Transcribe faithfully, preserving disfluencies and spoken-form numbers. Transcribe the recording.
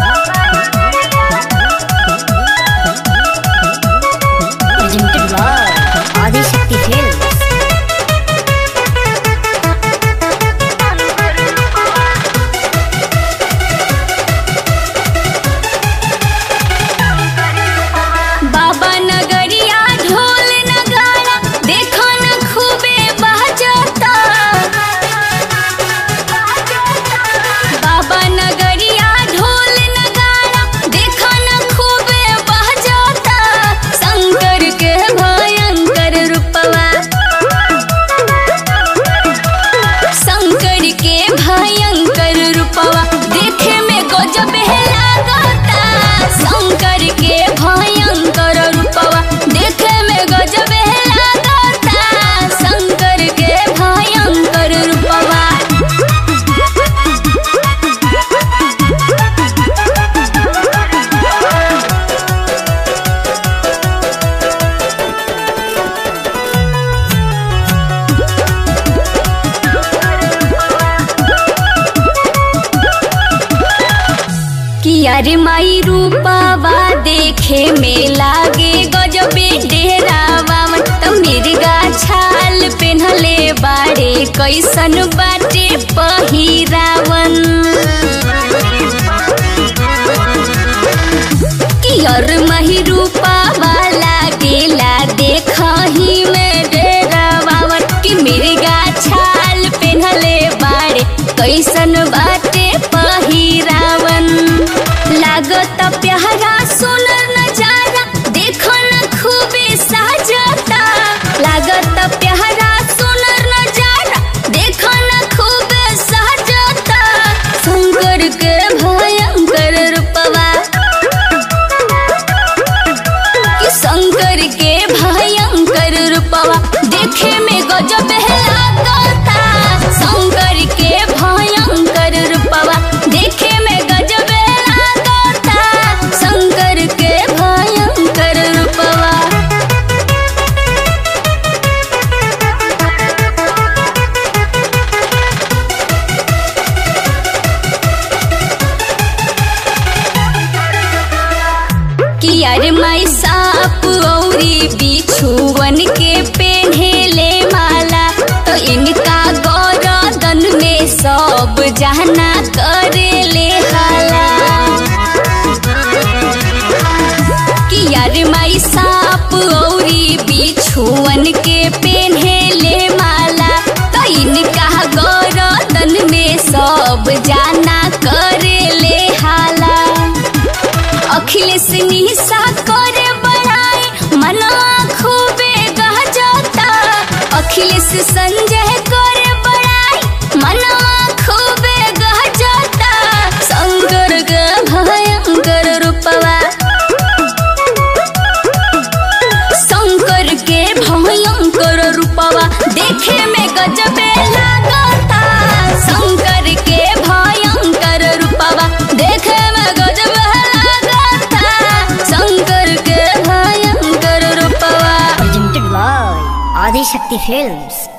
Presented by Adi Shakti Films. बाबा नगरिया ढोल नगारा देखो न खूबे बहजता। बाबा नगरिया ढोल नगारा देखो न खूबे बहजता। शंकर के भयंकर रूपवा, शंकर के भयंकर रूपवा देखे में गजब लागता। शंकर के भयंकर रूपवा देखे में गजब लागता। शंकर के भयंकर रूपवा। किया रे माई रूपावा देखे में लागे गजबे डेरावा। तो मिर्गा छाल पेन्हले बाड़े कैसन बाटे पहिरावन। कियर माही रूपावा लागेला देखही में डेरावा। कि मिर्गा छाल पेन्हले बाड़े कैसन बाटे पहिरावन। लागत प्यारा सुनर नजारा देखो न खूबे साजता। लागत प्यारा सुनर नजारा देखो न खूबे साजता। शंकर के भयंकर रूपवा, कि शंकर के भयंकर रूपवा देखे में गजब लागता। शंकर के भयंकर रूपवा देखे में गजब लागता। शंकर के भयंकर रूपवा। किया रे माई साप औरी बिछुवन के पेन्हेले माला। तो इनका गौरदन में सब जहना करेले हाला। किया रे माई साप औरी बिछुवन के पेन्हेले माला। तो इनका गौरदन में सब जाना करेले हाला। अखिलेश निशा करे बड़ाई मना खूबे गहजता। अखिलेश संजय करे बड़ाई मना खूबे गहजता। शंकर के भयंकर रूपवा, शंकर के भयंकर रूपवा देखे में गजब लागता। शंकर के भयंकर रूपवा देखे में गजब लागता। शंकर के भयंकर रूपवा। Presented by Adi Shakti Films.